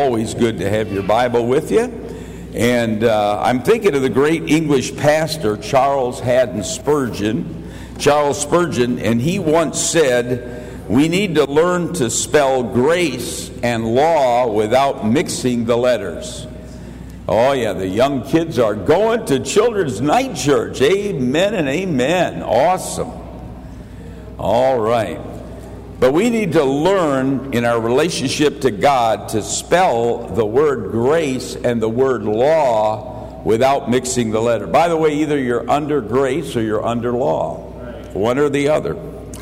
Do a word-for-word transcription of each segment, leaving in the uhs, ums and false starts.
always good to have your Bible with you. And uh, I'm thinking of the great English pastor, Charles Haddon Spurgeon. Charles Spurgeon, and he once said, we need to learn to spell grace and law without mixing the letters. Oh yeah, the young kids are going to Children's Night Church. Amen and amen. Awesome. All right. But we need to learn in our relationship to God to spell the word grace and the word law without mixing the letter. By the way, either you're under grace or you're under law. One or the other.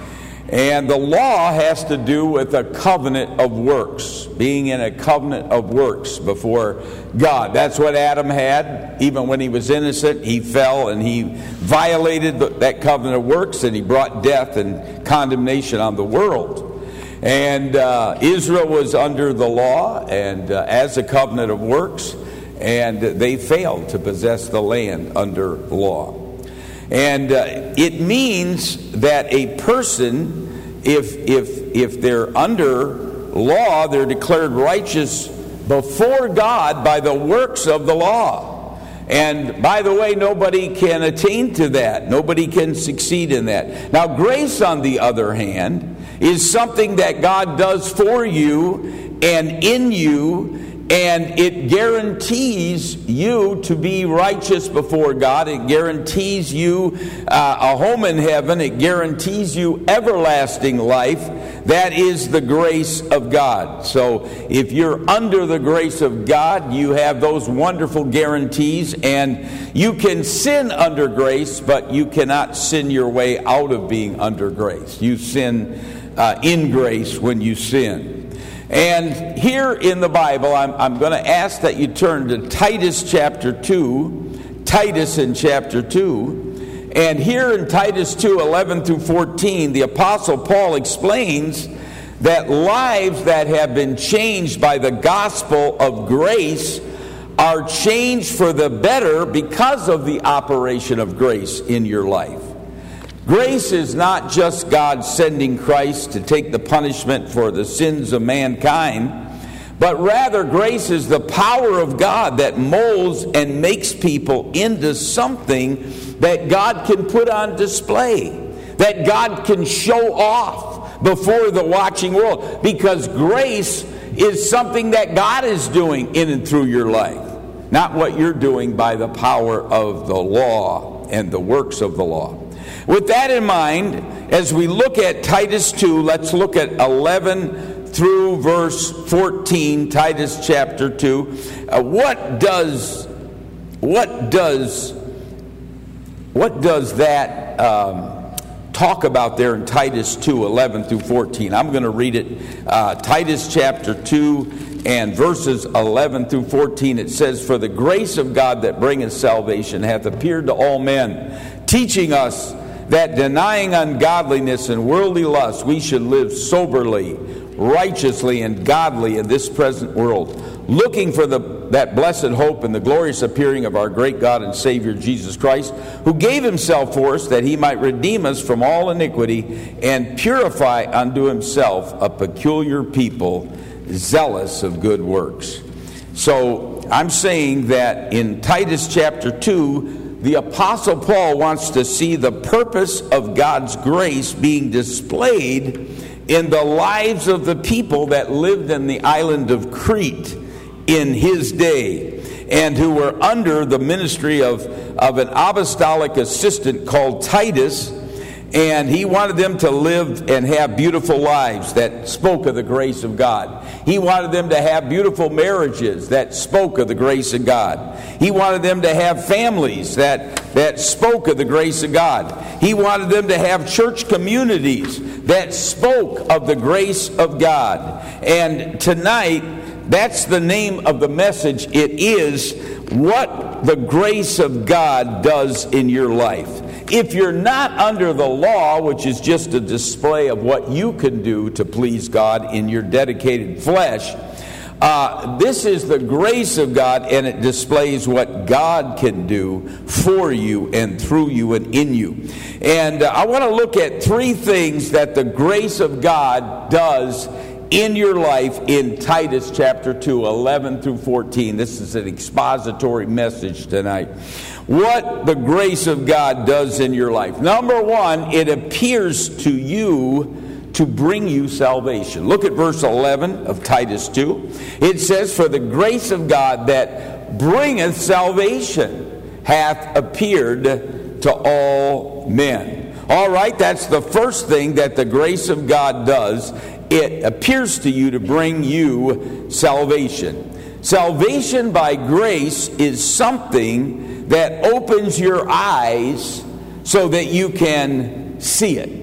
And the law has to do with a covenant of works, being in a covenant of works before God. That's what Adam had. Even when he was innocent, he fell and he violated that covenant of works, and he brought death and condemnation on the world. And uh, Israel was under the law and uh, as a covenant of works, and they failed to possess the land under law. And uh, it means that a person, if if if they're under law, they're declared righteous before God by the works of the law. And by the way, nobody can attain to that. Nobody can succeed in that. Now, grace, on the other hand, is something that God does for you and in you, and it guarantees you to be righteous before God. It guarantees you uh, a home in heaven. It guarantees you everlasting life. That is the grace of God. So if you're under the grace of God, you have those wonderful guarantees, and you can sin under grace, but you cannot sin your way out of being under grace. You sin uh, in grace when you sin. And here in the Bible, I'm, I'm going to ask that you turn to Titus chapter two, Titus in chapter two. And here in Titus two, eleven through fourteen, the Apostle Paul explains that lives that have been changed by the gospel of grace are changed for the better because of the operation of grace in your life. Grace is not just God sending Christ to take the punishment for the sins of mankind, but rather grace is the power of God that molds and makes people into something that God can put on display, that God can show off before the watching world, because grace is something that God is doing in and through your life, not what you're doing by the power of the law and the works of the law. With that in mind, as we look at Titus two, let's look at eleven through verse fourteen, Titus chapter two. Uh, what does what does what does that um, talk about there in Titus two, eleven through fourteen? I'm going to read it. Uh, Titus chapter two and verses eleven through fourteen. It says, "For the grace of God that bringeth salvation hath appeared to all men, teaching us that denying ungodliness and worldly lust, we should live soberly, righteously, and godly in this present world, looking for the, that blessed hope and the glorious appearing of our great God and Savior Jesus Christ, who gave himself for us that he might redeem us from all iniquity and purify unto himself a peculiar people, zealous of good works." So I'm saying that in Titus chapter two, the Apostle Paul wants to see the purpose of God's grace being displayed in the lives of the people that lived in the island of Crete in his day, and who were under the ministry of, of an apostolic assistant called Titus. And he wanted them to live and have beautiful lives that spoke of the grace of God. He wanted them to have beautiful marriages that spoke of the grace of God. He wanted them to have families that, that spoke of the grace of God. He wanted them to have church communities that spoke of the grace of God. And tonight, that's the name of the message. It is what the grace of God does in your life. If you're not under the law, which is just a display of what you can do to please God in your dedicated flesh, uh, this is the grace of God, and it displays what God can do for you and through you and in you. And uh, I want to look at three things that the grace of God does in your life in Titus chapter two, eleven through fourteen. This is an expository message tonight. What the grace of God does in your life. Number one, it appears to you to bring you salvation. Look at verse eleven of Titus two. It says, "For the grace of God that bringeth salvation hath appeared to all men." All right, that's the first thing that the grace of God does. It appears to you to bring you salvation. Salvation by grace is something that opens your eyes so that you can see it.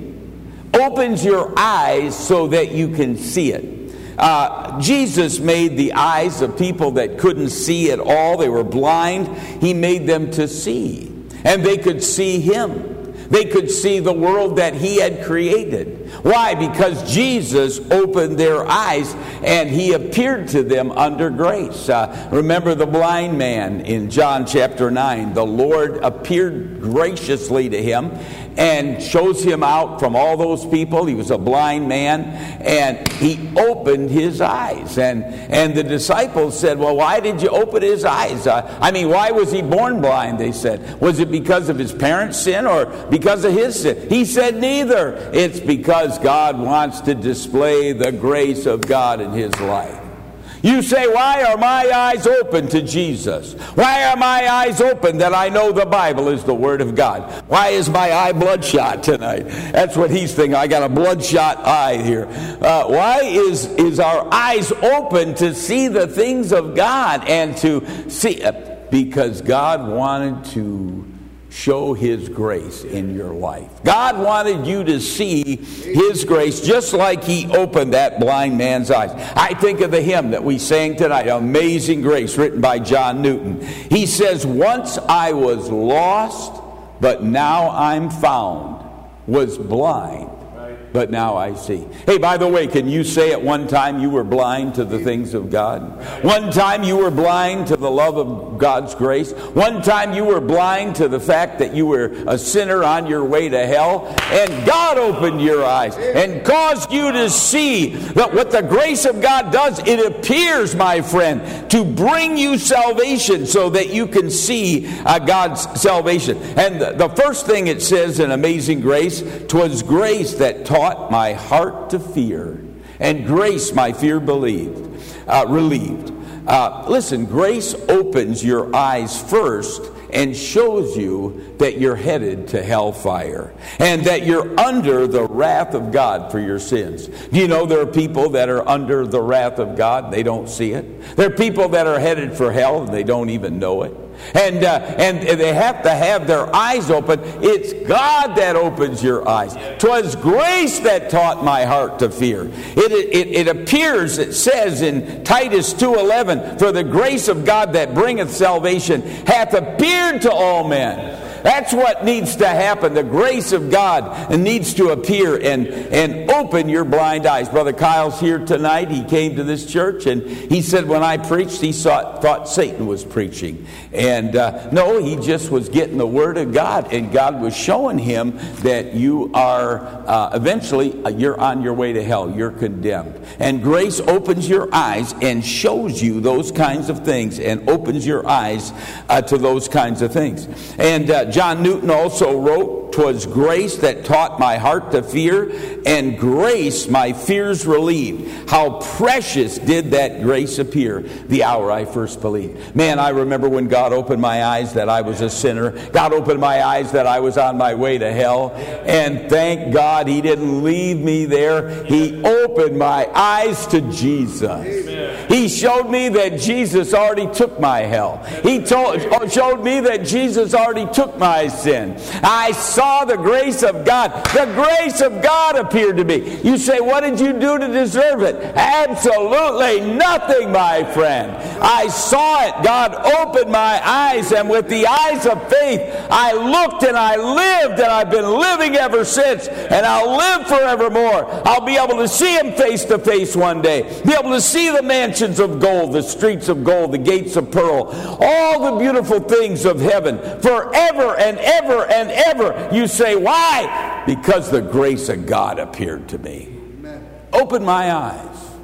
Opens your eyes so that you can see it. Uh, Jesus made the eyes of people that couldn't see at all. They were blind. He made them to see. And they could see Him. They could see the world that He had created. Why? Because Jesus opened their eyes and He appeared to them under grace. Uh, remember the blind man in John chapter nine. The Lord appeared graciously to him and chose him out from all those people. He was a blind man, and He opened his eyes. And, and the disciples said, "Well, why did you open his eyes? Uh, I mean, why was he born blind?" They said. "Was it because of his parents' sin or because of his sin?" He said, "Neither. It's because God wants to display the grace of God in his life." You say, "Why are my eyes open to Jesus? Why are my eyes open that I know the Bible is the Word of God? Why is my eye bloodshot tonight?" That's what he's thinking. I got a bloodshot eye here. Uh, why is, is our eyes open to see the things of God and to see? Uh, because God wanted to show His grace in your life. God wanted you to see His grace just like He opened that blind man's eyes. I think of the hymn that we sang tonight, "Amazing Grace," written by John Newton. He says, "Once I was lost, but now I'm found, was blind, but now I see." Hey, by the way, can you say at one time you were blind to the things of God? One time you were blind to the love of God's grace. One time you were blind to the fact that you were a sinner on your way to hell. And God opened your eyes and caused you to see that what the grace of God does, it appears, my friend, to bring you salvation so that you can see uh, God's salvation. And the, the first thing it says in Amazing Grace, "'Twas grace that taught my heart to fear, and grace my fear believed, uh, relieved." Uh, listen, grace opens your eyes first and shows you that you're headed to hellfire and that you're under the wrath of God for your sins. Do you know there are people that are under the wrath of God? They don't see it. There are people that are headed for hell and they don't even know it. And uh, and they have to have their eyes open. It's God that opens your eyes. 'Twas grace that taught my heart to fear. It, it, it appears, it says in Titus two eleven, "For the grace of God that bringeth salvation hath appeared to all men." That's what needs to happen. The grace of God needs to appear and, and open your blind eyes. Brother Kyle's here tonight. He came to this church and he said when I preached, he saw, thought Satan was preaching. And uh, no, he just was getting the Word of God. And God was showing him that you are uh, eventually, uh, you're on your way to hell. You're condemned. And grace opens your eyes and shows you those kinds of things and opens your eyes uh, to those kinds of things. And uh, John Newton also wrote, "'Twas grace that taught my heart to fear, and grace my fears relieved. How precious did that grace appear the hour I first believed." Man, I remember when God opened my eyes that I was a sinner. God opened my eyes that I was on my way to hell. And thank God He didn't leave me there. He opened my eyes to Jesus. Amen. He showed me that Jesus already took my hell. He told, showed me that Jesus already took my sin. I saw the grace of God. The grace of God appeared to me. You say, what did you do to deserve it? Absolutely nothing, my friend. I saw it. God opened my eyes, and with the eyes of faith, I looked and I lived, and I've been living ever since, and I'll live forevermore. I'll be able to see Him face to face one day. Be able to see the mansions of gold, the streets of gold, the gates of pearl, all the beautiful things of heaven forever and ever and ever. You say, why? Because the grace of God appeared to me. Amen. Open my eyes.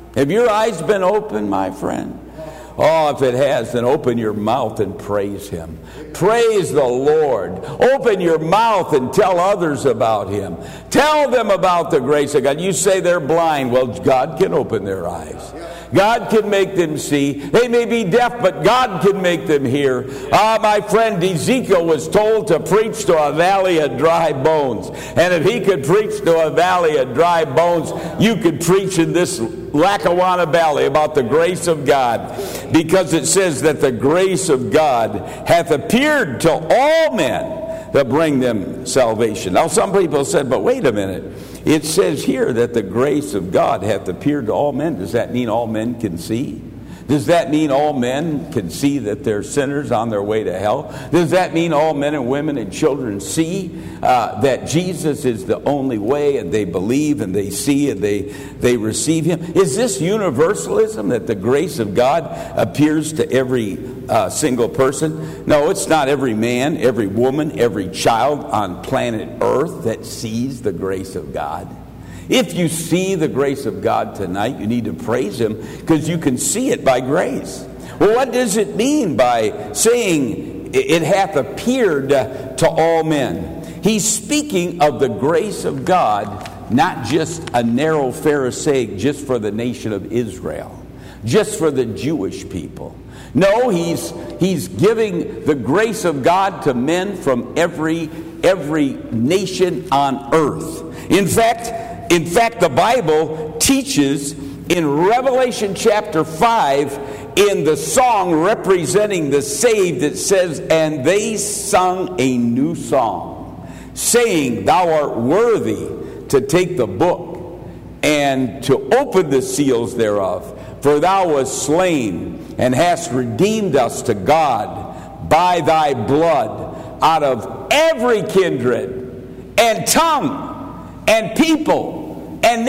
Have your eyes been opened, my friend? Oh, if it has, then open your mouth and praise Him. Praise the Lord. Open your mouth and tell others about Him. Tell them about the grace of God. You say they're blind. Well, God can open their eyes. God can make them see. They may be deaf, but God can make them hear. Ah, my friend, Ezekiel was told to preach to a valley of dry bones. And if he could preach to a valley of dry bones, you could preach in this Lackawanna Valley about the grace of God. Because it says that the grace of God hath appeared to all men that bring them salvation. Now, some people said, but wait a minute. It says here that the grace of God hath appeared to all men. Does that mean all men can see? Does that mean all men can see that they're sinners on their way to hell? Does that mean all men and women and children see uh, that Jesus is the only way, and they believe and they see and they, they receive Him? Is this universalism, that the grace of God appears to every uh, single person? No, it's not every man, every woman, every child on planet Earth that sees the grace of God. If you see the grace of God tonight, you need to praise Him, because you can see it by grace. Well, what does it mean by saying it hath appeared to all men? He's speaking of the grace of God, not just a narrow Pharisaic just for the nation of Israel, just for the Jewish people. No, he's he's giving the grace of God to men from every every nation on earth. In fact, In fact, the Bible teaches in Revelation chapter five, in the song representing the saved, it says, and they sung a new song, saying, Thou art worthy to take the book and to open the seals thereof. For thou wast slain and hast redeemed us to God by thy blood out of every kindred and tongue and people and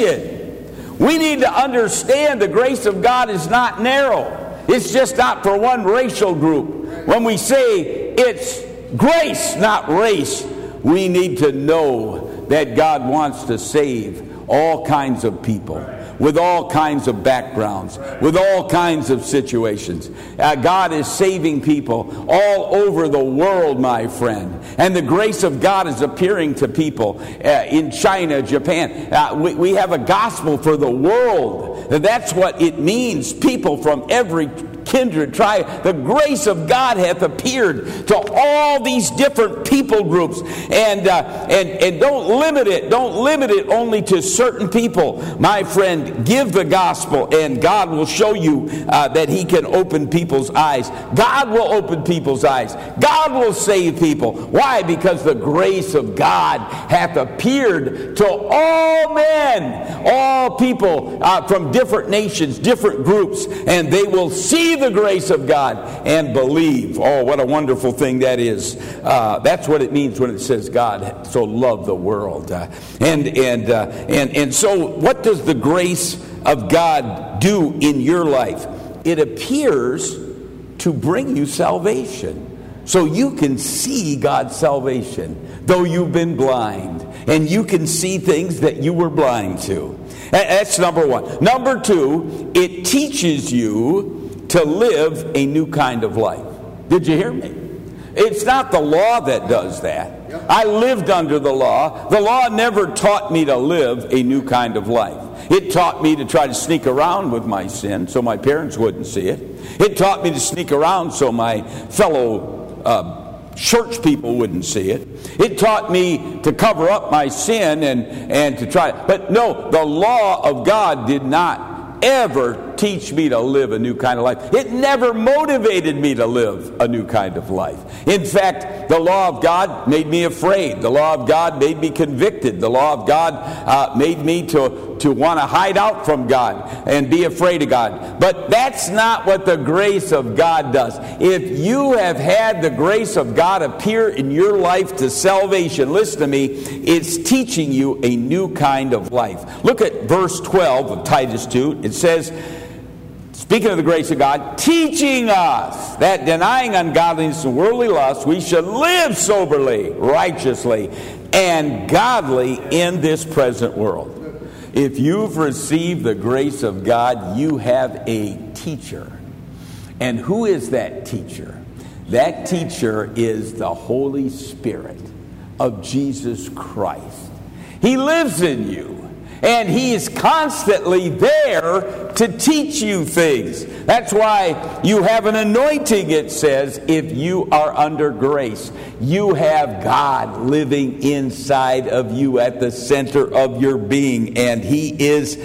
nation. We need to understand the grace of God is not narrow. It's just not for one racial group. When we say it's grace, not race, we need to know that God wants to save all kinds of people, with all kinds of backgrounds, with all kinds of situations. Uh, God is saving people all over the world, my friend. And the grace of God is appearing to people uh, in China, Japan. Uh, we, we have a gospel for the world. That's what it means. People from every kindred, tribe. The grace of God hath appeared to all these different people groups. And, uh, and, and don't limit it. Don't limit it only to certain people. My friend, give the gospel and God will show you uh, that He can open people's eyes. God will open people's eyes. God will save people. Why? Because the grace of God hath appeared to all men, all people uh, from different nations, different groups, and they will see the grace of God and believe. Oh, what a wonderful thing that is. Uh, that's what it means when it says God so loved the world. Uh, and, and, uh, and, and so what does the grace of God do in your life? It appears to bring you salvation. So you can see God's salvation, though you've been blind. And you can see things that you were blind to. That's number one. Number two, it teaches you to live a new kind of life. Did you hear me? It's not the law that does that. I lived under the law. The law never taught me to live a new kind of life. It taught me to try to sneak around with my sin so my parents wouldn't see it. It taught me to sneak around so my fellow uh, church people wouldn't see it. It taught me to cover up my sin and, and to try. But no, the law of God did not ever teach me to live a new kind of life. It never motivated me to live a new kind of life. In fact, the law of God made me afraid. The law of God made me convicted. The law of God uh, made me to, to want to hide out from God and be afraid of God. But that's not what the grace of God does. If you have had the grace of God appear in your life to salvation, listen to me, it's teaching you a new kind of life. Look at verse twelve of Titus two. It says, speaking of the grace of God, teaching us that denying ungodliness and worldly lust, we should live soberly, righteously, and godly in this present world. If you've received the grace of God, you have a teacher. And who is that teacher? That teacher is the Holy Spirit of Jesus Christ. He lives in you. And he is constantly there to teach you things. That's why you have an anointing, it says, if you are under grace. You have God living inside of you at the center of your being. And he is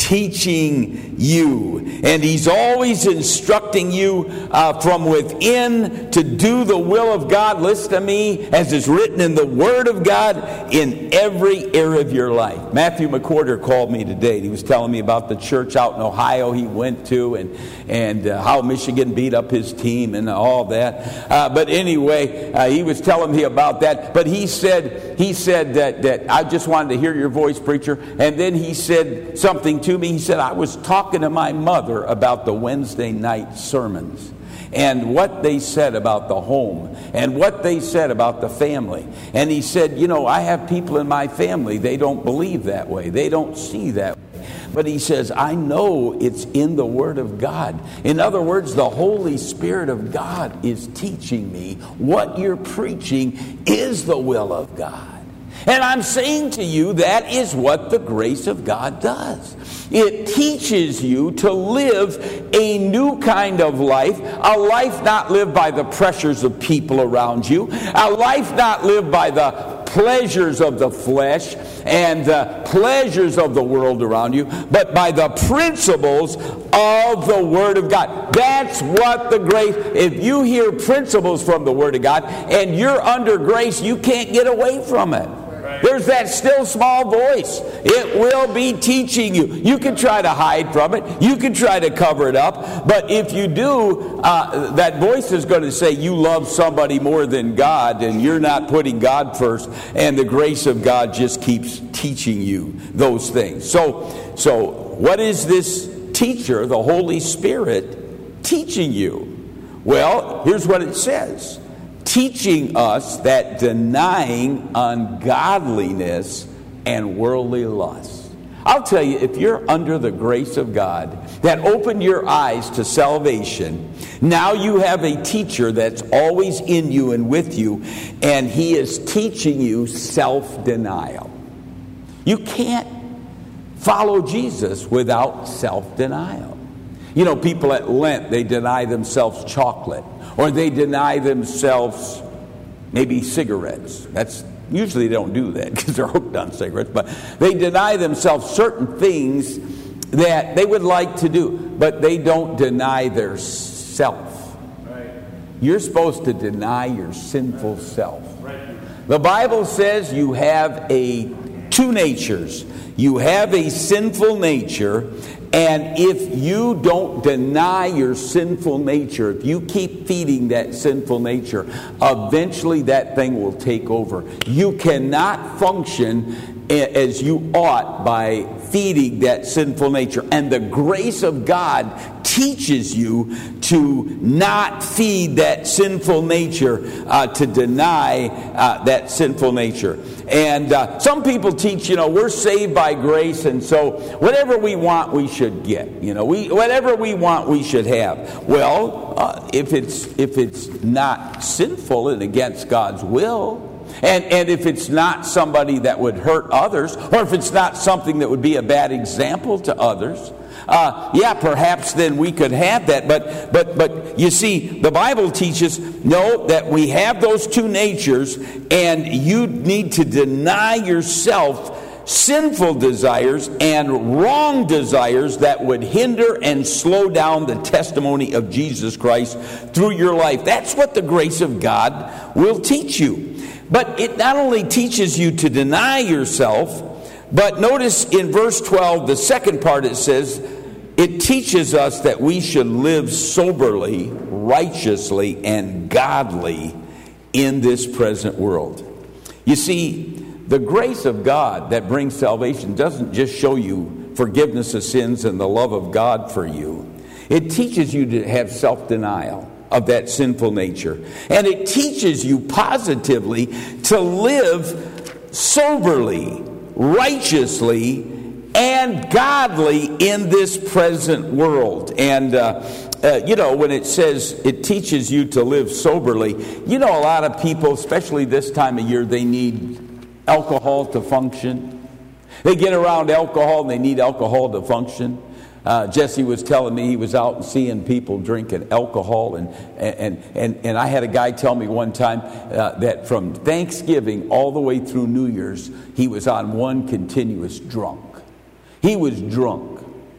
teaching you. And he's always instructing you uh, from within to do the will of God. Listen to me, as is written in the Word of God in every area of your life. Matthew McWhorter called me today. He was telling me about the church out in Ohio he went to, and and uh, how Michigan beat up his team and all that. Uh, but anyway, uh, he was telling me about that. But he said he said that that I just wanted to hear your voice, preacher. And then he said something to me. He said, I was talking to my mother about the Wednesday night sermons and what they said about the home and what they said about the family. And he said, you know, I have people in my family, they don't believe that way. They don't see that way. But he says, I know it's in the Word of God. In other words, the Holy Spirit of God is teaching me what you're preaching is the will of God. And I'm saying to you, that is what the grace of God does. It teaches you to live a new kind of life, a life not lived by the pressures of people around you, a life not lived by the pleasures of the flesh and the pleasures of the world around you, but by the principles of the Word of God. That's what the grace, if you hear principles from the Word of God and you're under grace, you can't get away from it. There's that still small voice. It will be teaching you. You can try to hide from it. You can try to cover it up. But if you do, uh, that voice is going to say you love somebody more than God and you're not putting God first. And the grace of God just keeps teaching you those things. So, so what is this teacher, the Holy Spirit, teaching you? Well, here's what it says. Teaching us that denying ungodliness and worldly lust. I'll tell you, if you're under the grace of God that opened your eyes to salvation, now you have a teacher that's always in you and with you, and he is teaching you self-denial. You can't follow Jesus without self-denial. You know, people at Lent, they deny themselves chocolate. Or they deny themselves maybe cigarettes. That's usually they don't do that because they're hooked on cigarettes. But they deny themselves certain things that they would like to do, but they don't deny their self. Right. You're supposed to deny your sinful self. Right. The Bible says you have a two natures. You have a sinful nature. And if you don't deny your sinful nature, if you keep feeding that sinful nature, eventually that thing will take over. You cannot function as you ought by feeding that sinful nature. And the grace of God teaches you to not feed that sinful nature, uh, to deny uh, that sinful nature. And uh, some people teach, you know, we're saved by grace, and so whatever we want, we should get. You know, we whatever we want, we should have. Well, uh, if it's if it's not sinful and against God's will, and and if it's not somebody that would hurt others, or if it's not something that would be a bad example to others, Uh, yeah, perhaps then we could have that. But but but you see, the Bible teaches, no, that we have those two natures, and you need to deny yourself sinful desires and wrong desires that would hinder and slow down the testimony of Jesus Christ through your life. That's what the grace of God will teach you. But it not only teaches you to deny yourself, but notice in verse twelve, the second part, it says, it teaches us that we should live soberly, righteously, and godly in this present world. You see, the grace of God that brings salvation doesn't just show you forgiveness of sins and the love of God for you. It teaches you to have self-denial of that sinful nature. And it teaches you positively to live soberly, righteously, and godly in this present world. And, uh, uh, you know, when it says it teaches you to live soberly, you know, a lot of people, especially this time of year, they need alcohol to function. They get around alcohol and they need alcohol to function. Uh, Jesse was telling me he was out and seeing people drinking alcohol, and and and and I had a guy tell me one time uh, that from Thanksgiving all the way through New Year's, he was on one continuous drunk. He was drunk,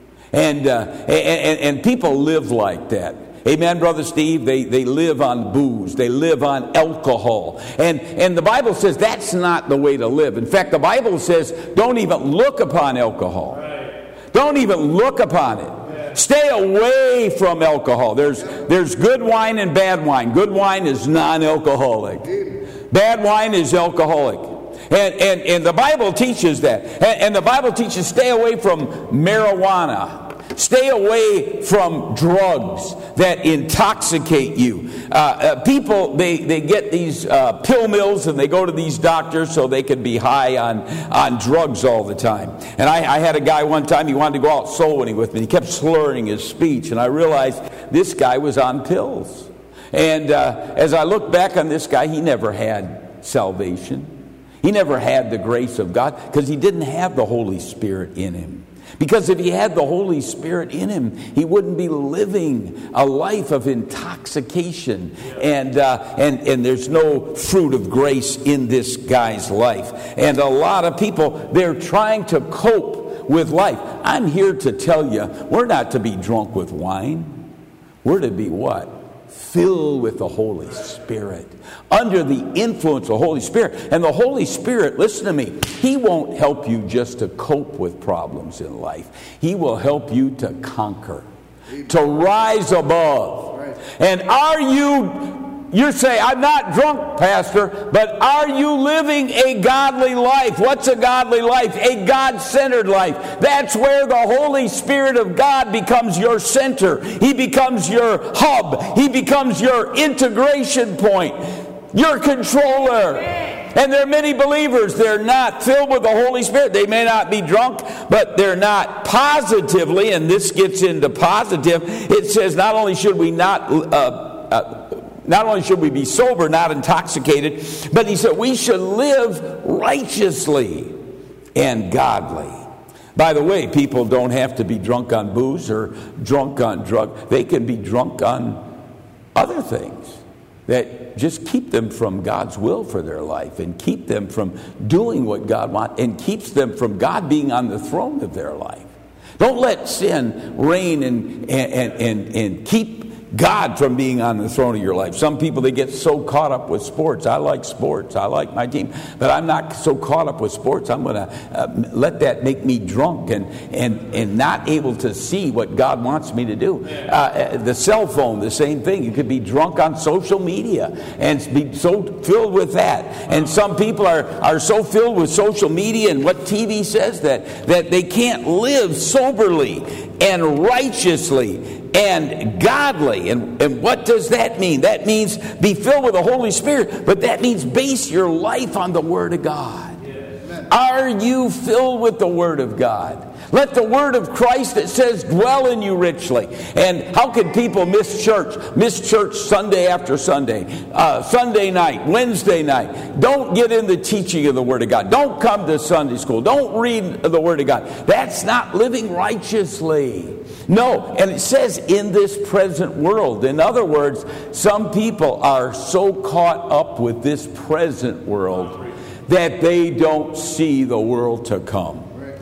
and uh, and, and people live like that. Amen, Brother Steve. They they live on booze. They live on alcohol, and and the Bible says that's not the way to live. In fact, the Bible says don't even look upon alcohol. Don't even look upon it. Stay away from alcohol. There's there's good wine and bad wine. Good wine is non-alcoholic. Bad wine is alcoholic. And and, and the Bible teaches that. And, and the Bible teaches stay away from marijuana. Stay away from drugs that intoxicate you. Uh, uh, people, they, they get these uh, pill mills and they go to these doctors so they can be high on, on drugs all the time. And I, I had a guy one time, he wanted to go out soul winning with me. He kept slurring his speech, and I realized this guy was on pills. And uh, as I look back on this guy, he never had salvation. He never had the grace of God because he didn't have the Holy Spirit in him. Because if he had the Holy Spirit in him, he wouldn't be living a life of intoxication. And, uh, and, and there's no fruit of grace in this guy's life. And a lot of people, they're trying to cope with life. I'm here to tell you, we're not to be drunk with wine. We're to be what? Filled with the Holy Spirit, under the influence of the Holy Spirit. And the Holy Spirit, listen to me, He won't help you just to cope with problems in life. He will help you to conquer, to rise above. And are you, you say, I'm not drunk, Pastor, but are you living a godly life? What's a godly life? A God-centered life. That's where the Holy Spirit of God becomes your center. He becomes your hub. He becomes your integration point, your controller. And there are many believers, they're not filled with the Holy Spirit. They may not be drunk, but they're not positively, and this gets into positive. It says not only should we not... Uh, uh, Not only should we be sober, not intoxicated, but he said we should live righteously and godly. By the way, people don't have to be drunk on booze or drunk on drugs. They can be drunk on other things that just keep them from God's will for their life and keep them from doing what God wants and keeps them from God being on the throne of their life. Don't let sin reign and, and, and, and keep God from being on the throne of your life. Some people, they get so caught up with sports. I like sports. I like my team. But I'm not so caught up with sports. I'm going to uh, let that make me drunk and, and, and not able to see what God wants me to do. Uh, the cell phone, the same thing. You could be drunk on social media and be so filled with that. And some people are, are so filled with social media and what T V says that, that they can't live soberly and righteously and godly. And, and what does that mean? That means be filled with the Holy Spirit, but that means base your life on the Word of God. Yes. Are you filled with the Word of God? Let the word of Christ that says dwell in you richly. And how can people miss church? Miss church Sunday after Sunday, uh, Sunday night, Wednesday night. Don't get in the teaching of the Word of God. Don't come to Sunday school. Don't read the Word of God. That's not living righteously. No, and it says in this present world. In other words, some people are so caught up with this present world that they don't see the world to come.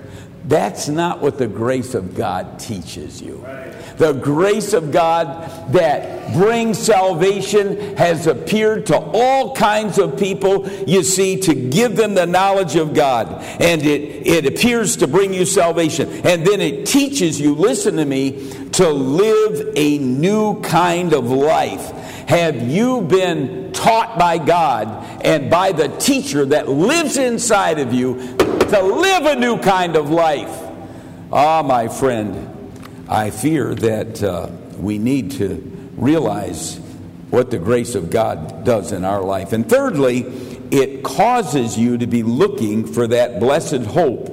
That's not what the grace of God teaches you. The grace of God that brings salvation has appeared to all kinds of people, you see, to give them the knowledge of God. And it, it appears to bring you salvation. And then it teaches you, listen to me, to live a new kind of life. Have you been taught by God and by the teacher that lives inside of you to live a new kind of life? Ah, my friend, I fear that uh, we need to realize what the grace of God does in our life. And thirdly, it causes you to be looking for that blessed hope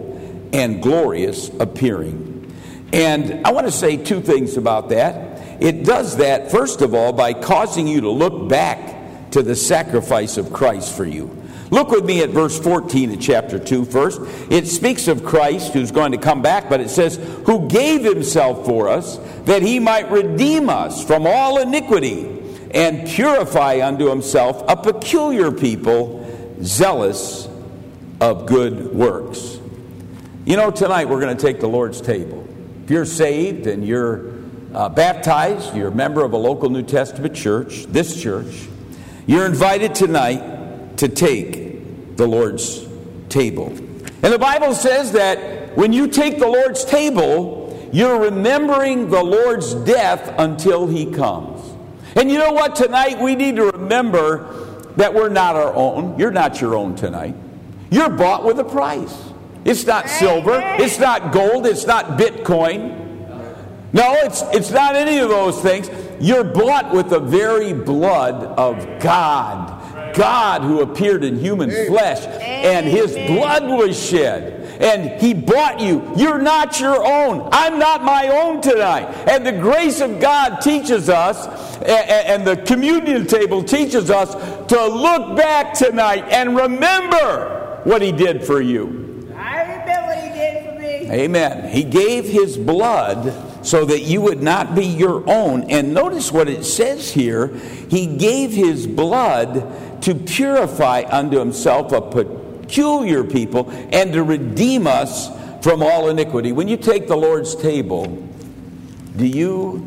and glorious appearing. And I want to say two things about that. It does that, first of all, by causing you to look back to the sacrifice of Christ for you. Look with me at verse fourteen of chapter two first. It speaks of Christ who's going to come back, but it says, who gave himself for us, that he might redeem us from all iniquity, and purify unto himself a peculiar people, zealous of good works. You know, tonight we're going to take the Lord's table. If you're saved and you're uh, baptized, you're a member of a local New Testament church, this church, you're invited tonight to take the Lord's table. And the Bible says that when you take the Lord's table, you're remembering the Lord's death until he comes. And you know what? Tonight we need to remember that we're not our own. You're not your own tonight. You're bought with a price. It's not silver. It's not gold. It's not Bitcoin. No, it's, it's not any of those things. You're bought with the very blood of God. God who appeared in human flesh, and his blood was shed, and he bought you. You're not your own. I'm not my own tonight. And the grace of God teaches us, and the communion table teaches us to look back tonight and remember what he did for you. I remember what he did for me. Amen. He gave his blood so that you would not be your own. And notice what it says here. He gave his blood to purify unto himself a peculiar people, and to redeem us from all iniquity. When you take the Lord's table, do you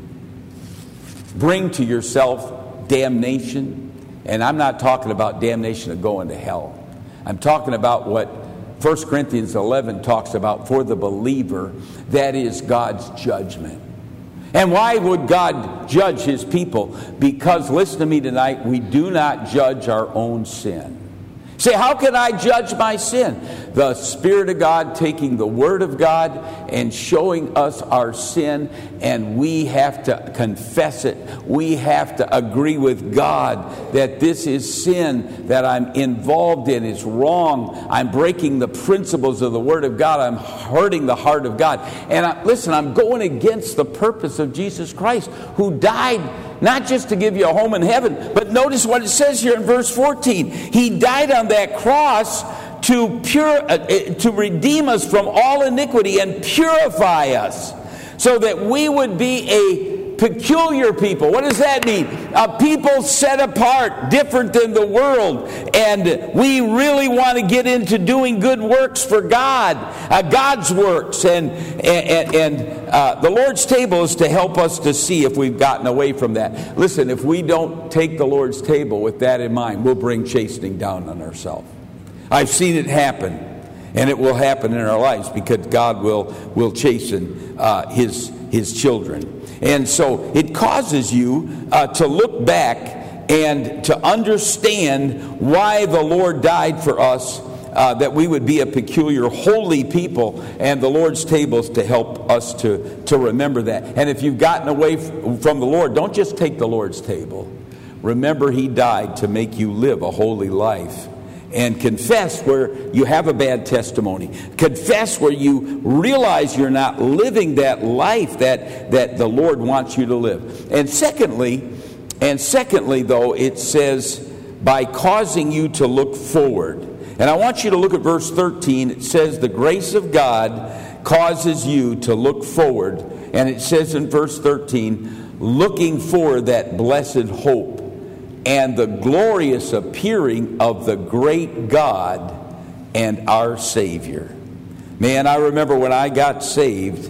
bring to yourself damnation? And I'm not talking about damnation of going to hell. I'm talking about what First Corinthians eleven talks about for the believer. That is God's judgment. And why would God judge his people? Because, listen to me tonight, we do not judge our own sin. Say, how can I judge my sin? The Spirit of God taking the Word of God and showing us our sin, and we have to confess it. We have to agree with God that this is sin that I'm involved in. It's wrong. I'm breaking the principles of the Word of God. I'm hurting the heart of God. And I, listen, I'm going against the purpose of Jesus Christ, who died not just to give you a home in heaven, but notice what it says here in verse fourteen. He died on that cross to pure, uh, to redeem us from all iniquity and purify us, so that we would be a peculiar people. What does that mean? A people set apart, different than the world. And we really want to get into doing good works for God, uh, God's works. And, and, and uh, the Lord's table is to help us to see if we've gotten away from that. Listen, if we don't take the Lord's table with that in mind, we'll bring chastening down on ourselves. I've seen it happen, and it will happen in our lives, because God will, will chasten uh, his, his children. And so it causes you uh, to look back and to understand why the Lord died for us, uh, that we would be a peculiar, holy people, and the Lord's table is to help us to, to remember that. And if you've gotten away f- from the Lord, don't just take the Lord's table. Remember, he died to make you live a holy life. And confess where you have a bad testimony. Confess where you realize you're not living that life that, that the Lord wants you to live. And secondly, and secondly, though, it says, by causing you to look forward. And I want you to look at verse thirteen. It says, the grace of God causes you to look forward. And it says in verse thirteen, looking for that blessed hope and the glorious appearing of the great God and our Savior. Man, I remember when I got saved,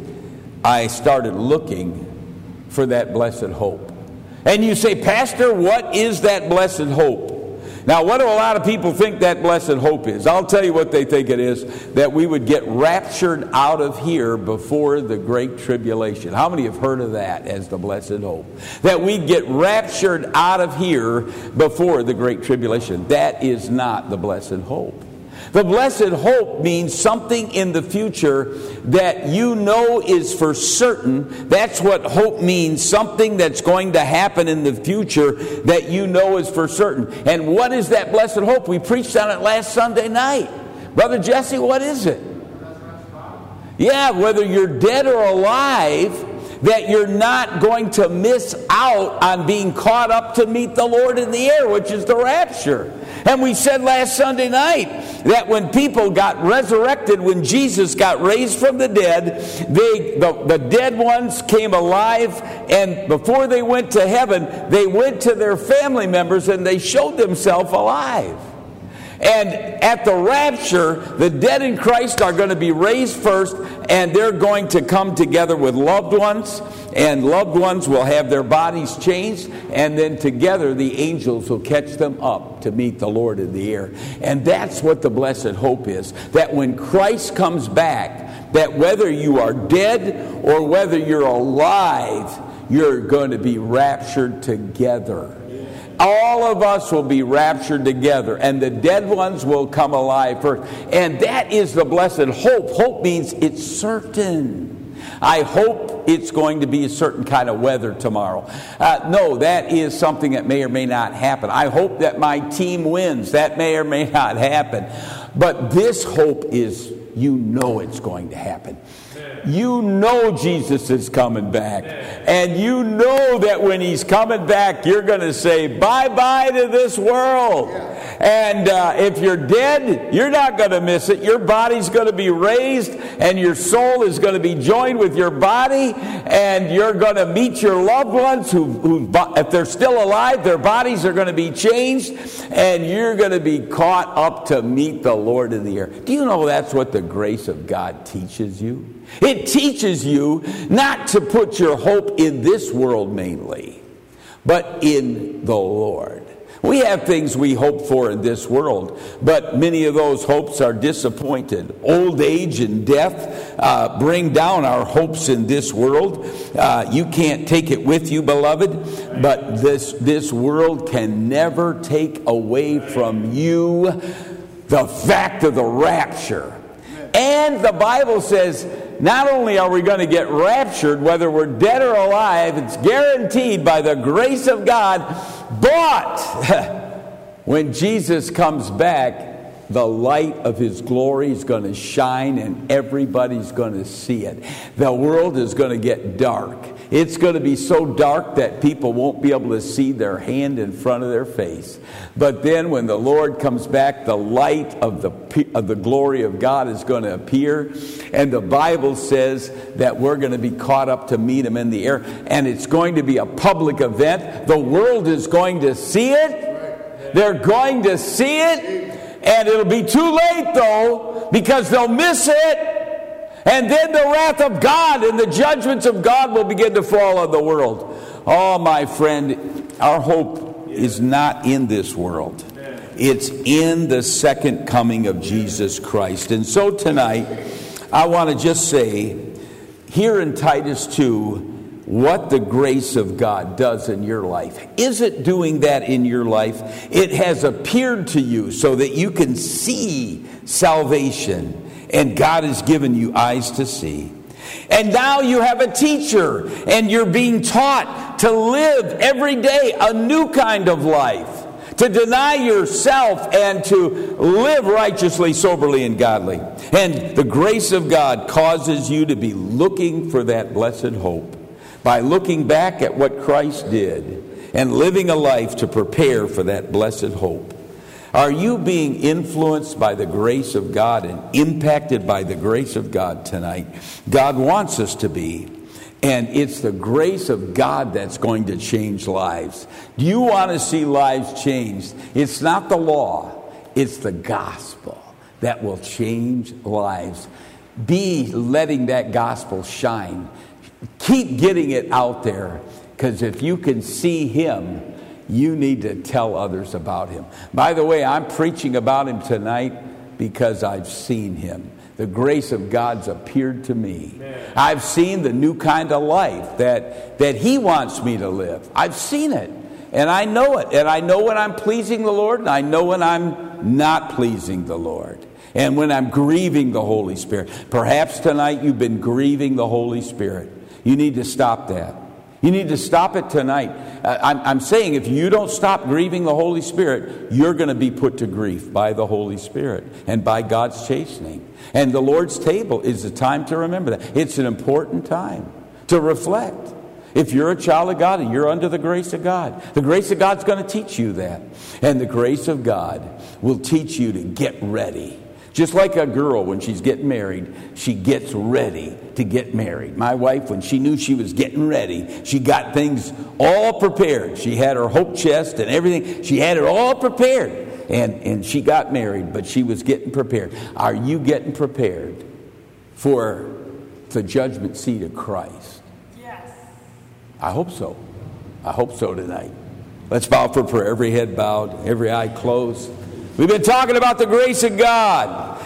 I started looking for that blessed hope. And you say, Pastor, what is that blessed hope? Now, what do a lot of people think that blessed hope is? I'll tell you what they think it is, that we would get raptured out of here before the Great Tribulation. How many have heard of that as the blessed hope? That we'd get raptured out of here before the Great Tribulation. That is not the blessed hope. The blessed hope means something in the future that you know is for certain. That's what hope means, something that's going to happen in the future that you know is for certain. And what is that blessed hope? We preached on it last Sunday night. Brother Jesse, what is it? Yeah, whether you're dead or alive, that you're not going to miss out on being caught up to meet the Lord in the air, which is the rapture. And we said last Sunday night that when people got resurrected, when Jesus got raised from the dead, they the, the dead ones came alive, and before they went to heaven, they went to their family members and they showed themselves alive. And at the rapture, the dead in Christ are going to be raised first, and they're going to come together with loved ones, and loved ones will have their bodies changed, and then together the angels will catch them up to meet the Lord in the air. And that's what the blessed hope is, that when Christ comes back, that whether you are dead or whether you're alive, you're going to be raptured together. All of us will be raptured together, and the dead ones will come alive first. And that is the blessed hope. Hope means it's certain. I hope it's going to be a certain kind of weather tomorrow. Uh, no, that is something that may or may not happen. I hope that my team wins. That may or may not happen. But this hope is, you know it's going to happen. You know Jesus is coming back. And you know that when he's coming back, you're going to say bye-bye to this world. And uh, if you're dead, you're not going to miss it. Your body's going to be raised, and your soul is going to be joined with your body, and you're going to meet your loved ones who, who, if they're still alive, their bodies are going to be changed, and you're going to be caught up to meet the Lord in the air. Do you know that's what the grace of God teaches you? It teaches you not to put your hope in this world mainly, but in the Lord. We have things we hope for in this world, but many of those hopes are disappointed. Old age and death uh, bring down our hopes in this world. Uh, you can't take it with you, beloved, but this, this world can never take away from you the fact of the rapture. And the Bible says, not only are we going to get raptured, whether we're dead or alive, it's guaranteed by the grace of God, but when Jesus comes back, the light of his glory is going to shine and everybody's going to see it. The world is going to get dark. It's going to be so dark that people won't be able to see their hand in front of their face. But then when the Lord comes back, the light of the of the glory of God is going to appear. And the Bible says that we're going to be caught up to meet him in the air. And it's going to be a public event. The world is going to see it. They're going to see it. And it'll be too late, though, because they'll miss it. And then the wrath of God and the judgments of God will begin to fall on the world. Oh, my friend, our hope is not in this world. It's in the second coming of Jesus Christ. And so tonight, I want to just say, here in Titus two, what the grace of God does in your life. Is it doing that in your life? It has appeared to you so that you can see salvation. And God has given you eyes to see. And now you have a teacher, and you're being taught to live every day a new kind of life, to deny yourself and to live righteously, soberly, and godly. And the grace of God causes you to be looking for that blessed hope by looking back at what Christ did and living a life to prepare for that blessed hope. Are you being influenced by the grace of God and impacted by the grace of God tonight? God wants us to be. And it's the grace of God that's going to change lives. Do you want to see lives changed? It's not the law. It's the gospel that will change lives. Be letting that gospel shine. Keep getting it out there. Because if you can see him, you need to tell others about him. By the way, I'm preaching about him tonight because I've seen him. The grace of God's appeared to me. Amen. I've seen the new kind of life that, that he wants me to live. I've seen it. And I know it. And I know when I'm pleasing the Lord, and I know when I'm not pleasing the Lord. And when I'm grieving the Holy Spirit. Perhaps tonight you've been grieving the Holy Spirit. You need to stop that. You need to stop it tonight. I'm, I'm saying if you don't stop grieving the Holy Spirit, you're going to be put to grief by the Holy Spirit and by God's chastening. And the Lord's table is the time to remember that. It's an important time to reflect. If you're a child of God and you're under the grace of God, the grace of God's going to teach you that. And the grace of God will teach you to get ready. Just like a girl, when she's getting married, she gets ready to get married. My wife, when she knew she was getting ready, she got things all prepared. She had her hope chest and everything. She had it all prepared. And, and she got married, but she was getting prepared. Are you getting prepared for the judgment seat of Christ? Yes. I hope so. I hope so tonight. Let's bow for prayer. Every head bowed, every eye closed. We've been talking about the grace of God.